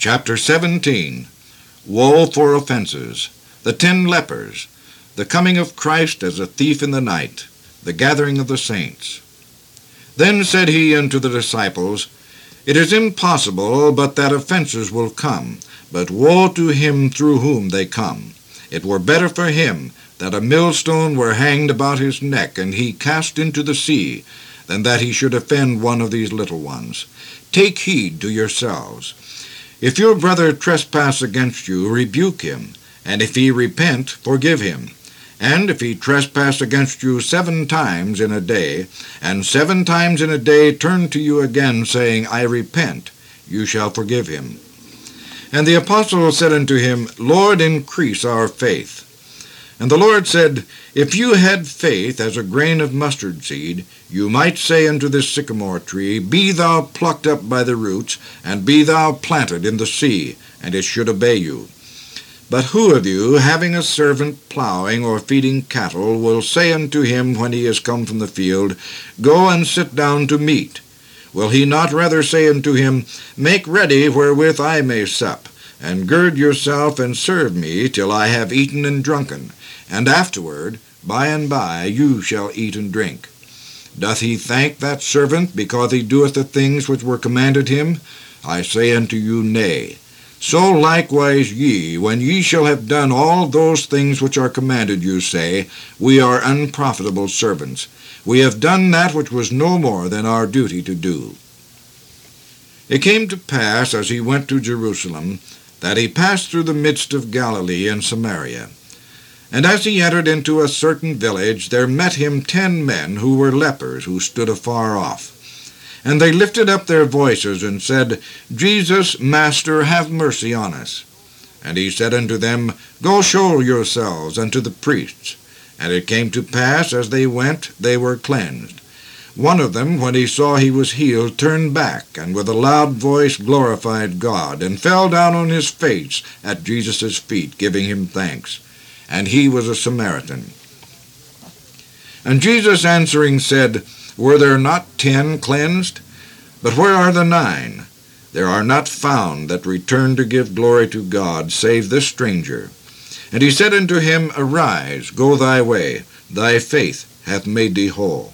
Chapter 17. Woe for offenses, the 10 lepers, the coming of Christ as a thief in the night, the gathering of the saints. Then said he unto the disciples, It is impossible but that offenses will come, but woe to him through whom they come. It were better for him that a millstone were hanged about his neck, and he cast into the sea, than that he should offend one of these little ones. Take heed to yourselves. If your brother trespass against you, rebuke him, and if he repent, forgive him. And if he trespass against you 7 times in a day, and 7 times in a day turn to you again, saying, I repent, you shall forgive him. And the apostle said unto him, Lord, increase our faith. And the Lord said, If you had faith as a grain of mustard seed, you might say unto this sycamore tree, Be thou plucked up by the roots, and be thou planted in the sea, and it should obey you. But who of you, having a servant plowing or feeding cattle, will say unto him when he is come from the field, Go and sit down to meat? Will he not rather say unto him, Make ready wherewith I may sup, and gird yourself and serve me till I have eaten and drunken, and afterward, by and by, you shall eat and drink? Doth he thank that servant because he doeth the things which were commanded him? I say unto you, Nay. So likewise ye, when ye shall have done all those things which are commanded you, say, We are unprofitable servants. We have done that which was no more than our duty to do. It came to pass, as he went to Jerusalem, that he passed through the midst of Galilee and Samaria. And as he entered into a certain village, there met him 10 men who were lepers, who stood afar off. And they lifted up their voices, and said, Jesus, Master, have mercy on us. And he said unto them, Go show yourselves unto the priests. And it came to pass, as they went, they were cleansed. One of them, when he saw he was healed, turned back, and with a loud voice glorified God, and fell down on his face at Jesus' feet, giving him thanks. And he was a Samaritan. And Jesus answering said, Were there not 10 cleansed? But where are the 9? There are not found that return to give glory to God, save this stranger. And he said unto him, Arise, go thy way, thy faith hath made thee whole.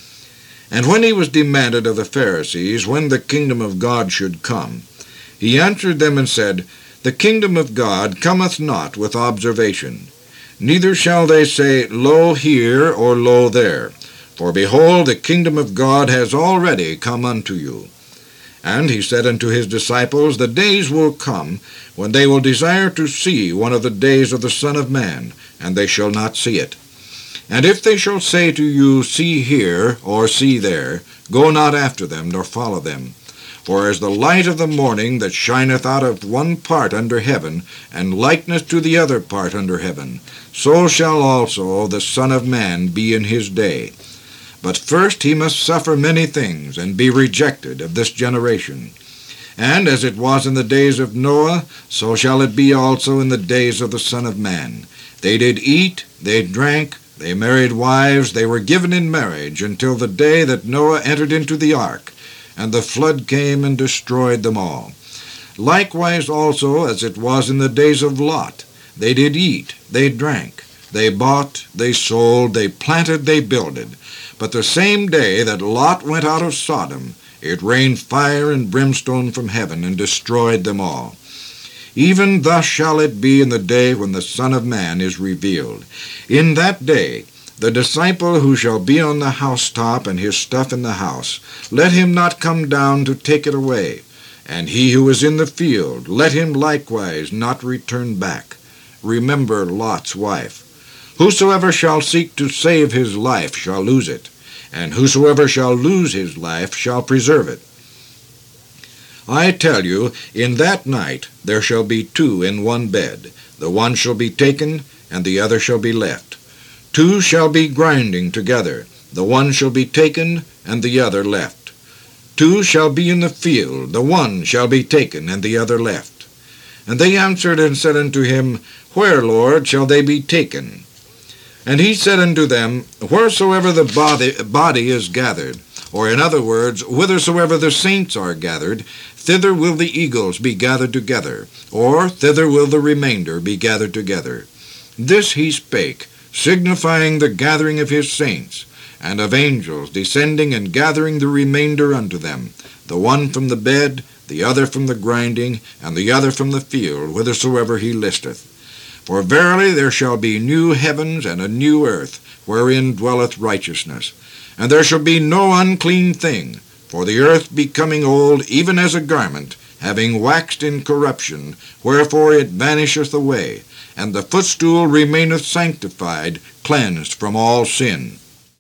And when he was demanded of the Pharisees when the kingdom of God should come, he answered them and said, The kingdom of God cometh not with observation. Neither shall they say, Lo here, or lo there. For behold, the kingdom of God has already come unto you. And he said unto his disciples, The days will come, when they will desire to see one of the days of the Son of Man, and they shall not see it. And if they shall say to you, See here, or see there, go not after them, nor follow them. For as the light of the morning that shineth out of one part under heaven, and likeneth to the other part under heaven, so shall also the Son of Man be in his day. But first he must suffer many things, and be rejected of this generation. And as it was in the days of Noah, so shall it be also in the days of the Son of Man. They did eat, they drank, they married wives, they were given in marriage, until the day that Noah entered into the ark, and the flood came and destroyed them all. Likewise also as it was in the days of Lot, they did eat, they drank, they bought, they sold, they planted, they builded. But the same day that Lot went out of Sodom, it rained fire and brimstone from heaven, and destroyed them all. Even thus shall it be in the day when the Son of Man is revealed. In that day the disciple who shall be on the housetop, and his stuff in the house, let him not come down to take it away. And he who is in the field, let him likewise not return back. Remember Lot's wife. Whosoever shall seek to save his life shall lose it, and whosoever shall lose his life shall preserve it. I tell you, in that night there shall be 2 in one bed. The one shall be taken, and the other shall be left. 2 shall be grinding together. The one shall be taken, and the other left. 2 shall be in the field. The one shall be taken, and the other left. And they answered and said unto him, Where, Lord, shall they be taken? And he said unto them, Wheresoever the body is gathered, or in other words, whithersoever the saints are gathered, thither will the eagles be gathered together, or thither will the remainder be gathered together. This he spake, signifying the gathering of his saints, and of angels descending and gathering the remainder unto them, the one from the bed, the other from the grinding, and the other from the field, whithersoever he listeth. For verily there shall be new heavens and a new earth, wherein dwelleth righteousness. And there shall be no unclean thing, for the earth becoming old, even as a garment, having waxed in corruption, wherefore it vanisheth away, and the footstool remaineth sanctified, cleansed from all sin.